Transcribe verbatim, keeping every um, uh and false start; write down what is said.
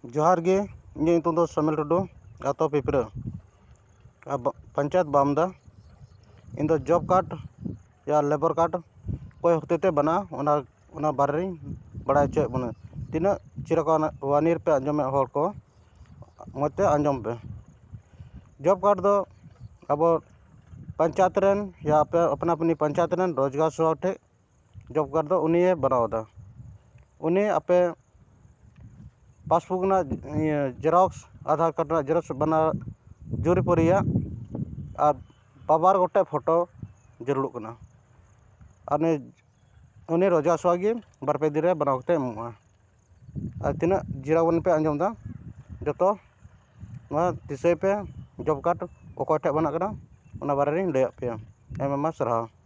जोहार गे इᱧ ᱧᱩᱛᱩᱢ ᱫᱚ ᱥᱚᱢᱤᱞ ᱴᱩᱰᱩ ᱟᱛᱳ ᱯᱤᱯᱨᱟᱹ ᱯᱚᱧᱪᱟᱭᱮᱛ ᱵᱟᱢᱫᱟ ᱤᱧ ᱫᱚ ᱡᱚᱵ ᱠᱟᱨᱰ ᱭᱟ ᱞᱮᱵᱟᱨ ᱠᱟᱨᱰ ᱚᱠᱚᱭ ᱦᱚᱛᱮᱛᱮ ᱵᱮᱱᱟᱜᱼᱟ ᱚᱱᱟ ᱚᱱᱟ ᱵᱟᱨᱮ ᱨᱤᱧ ᱵᱟᱲᱟᱭ ᱦᱚᱪᱚᱭᱮᱫ ᱵᱚᱱᱟ ᱛᱤᱱᱟᱹᱜ ᱪᱤᱨᱟᱠᱟᱱᱤ ᱯᱮ ᱟᱸᱡᱚᱢᱮᱫ ᱦᱚᱲ ᱠᱚ ᱢᱚᱡᱽ ᱛᱮ ᱟᱸᱡᱚᱢ ᱯᱮ ᱡᱚᱵ ᱠᱟᱨᱰ ᱫᱚ ᱟᱵᱚ ᱯᱚᱧᱪᱟᱭᱮᱛ ᱨᱮᱱ ᱭᱟ ᱟᱯᱮ ᱟᱯᱱᱟ ᱟᱯᱱᱤ ᱯᱚᱧᱪᱟᱭᱮᱛ ᱨᱮᱱ ᱨᱳᱡᱽᱜᱟᱨ ᱥᱚᱦᱚ ᱴᱷᱮᱡ ᱡᱚᱵ ᱠᱟᱨᱰ ᱫᱚ ᱩᱱᱤᱭᱮ ᱵᱮᱱᱟᱣᱫᱟ उन्हें आपे पासबुक ना जेरॉक्स आधार कार्ड ना जेरॉक्स बना जरूरी पड़िया और बाबार गोटे फोटो जरूर करना और उन्हें रोजा स्वागी बारपे दिन रे बनाते एमोगा और तीना जिरावन पे आंजम दा जतो दिसे पे जॉब कार्ड ओको ठे बना करा ओना बारे रे लैया पे एम एम सराहा।